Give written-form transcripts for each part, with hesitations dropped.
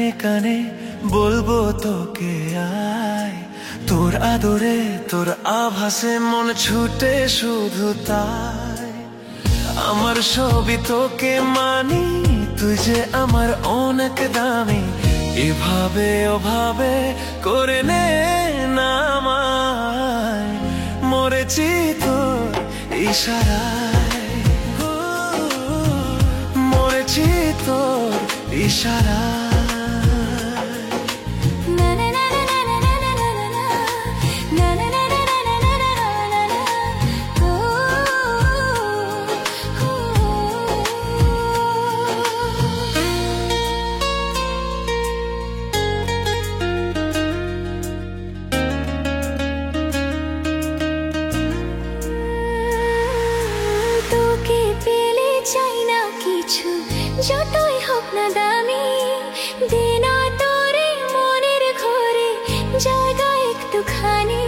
কানে কানে বলবো তোকে আয়, তোর আদরে তোর আভাসে মন ছুটে শুধু তাই। আমার সবই তোকে মানি, তুই যে আমার অনেক দামি, এভাবে ওভাবে করে নে না আমায়। মরেছি তোর ইশারায়, মরেছি তোর ইশারায়। যতই হোক না দামি, দিন তোরে মনের ঘরে জায়গা একটুখানি।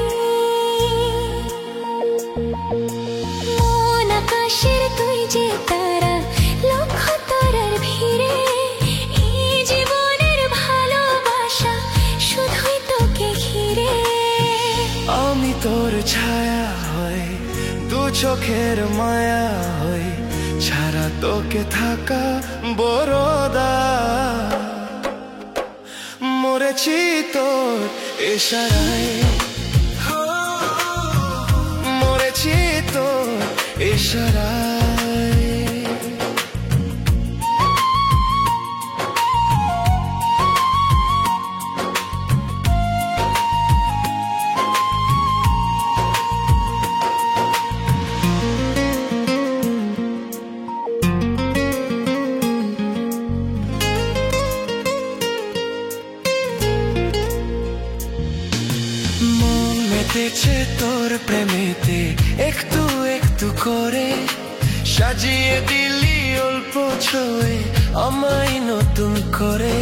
মন আকাশের তুই যে তারা, লক্ষ তারার ভিড়ে এই জীবনের ভালোবাসা শুধুই তোকে ঘিরে। আমি তোর ছায়া হই, দু চোখের মায়া হই, ছাড়া তোকে থাকা বড় দায়। মরেছি তোর ইশারায়, মরেছি তোর ইশারায়। মেতেছে তোর প্রেমেতে একটু একটু করে, সাজিয়ে দিলি অল্প ছোঁয়ে আমায় নতুন করে।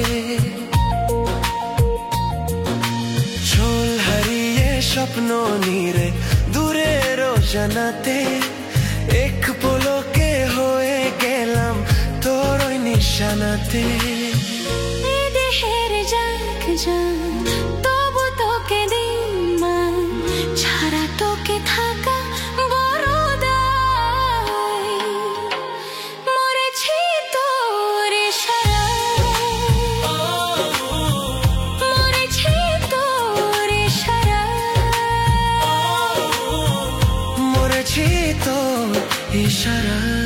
ঝোল হারিয়ে স্বপ্ন নিরে দূরের জানাতে, এক পলকে হয়ে গেলাম তোর ওই নিশানাতে। দেহের যাক জান তবু তোকে দিন মান, ছাড়া তোকে থাকা বড় দায়। মরেছি তোর ইশারায়, মরেছি তোর ইশারায়, মরেছি তোর ইশারায়।